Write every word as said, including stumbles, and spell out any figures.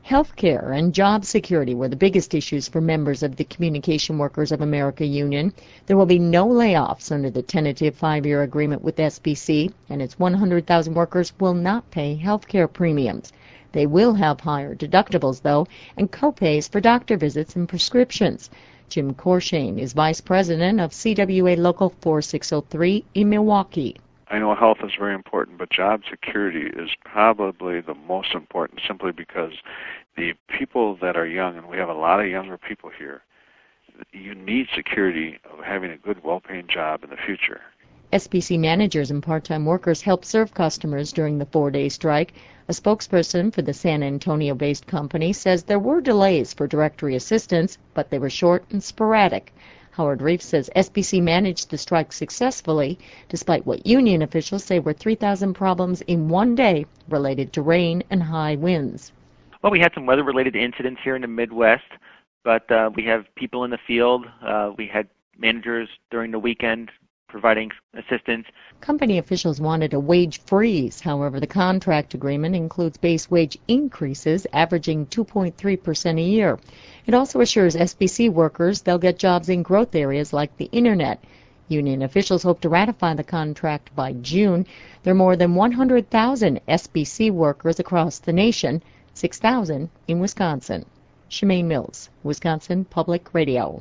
Healthcare and job security were the biggest issues for members of the Communication Workers of America Union. There will be no layoffs under the tentative five-year agreement with S B C, and its one hundred thousand workers will not pay healthcare premiums. They will have higher deductibles, though, and co-pays for doctor visits and prescriptions. Jim Corshane is vice president of C W A Local forty-six oh three in Milwaukee. I know health is very important, but job security is probably the most important, simply because the people that are young, and we have a lot of younger people here, you need security of having a good, well-paying job in the future. S B C managers and part-time workers helped serve customers during the four-day strike. A spokesperson for the San Antonio-based company says there were delays for directory assistance, but they were short and sporadic. Howard Reef says S B C managed the strike successfully, despite what union officials say were three thousand problems in one day related to rain and high winds. Well, we had some weather-related incidents here in the Midwest, but uh, we have people in the field. Uh, we had managers during the weekend providing assistance. Company officials wanted a wage freeze. However, the contract agreement includes base wage increases averaging two point three percent a year. It also assures S B C workers they'll get jobs in growth areas like the Internet. Union officials hope to ratify the contract by June. There are more than one hundred thousand S B C workers across the nation, six thousand in Wisconsin. Shemaine Mills, Wisconsin Public Radio.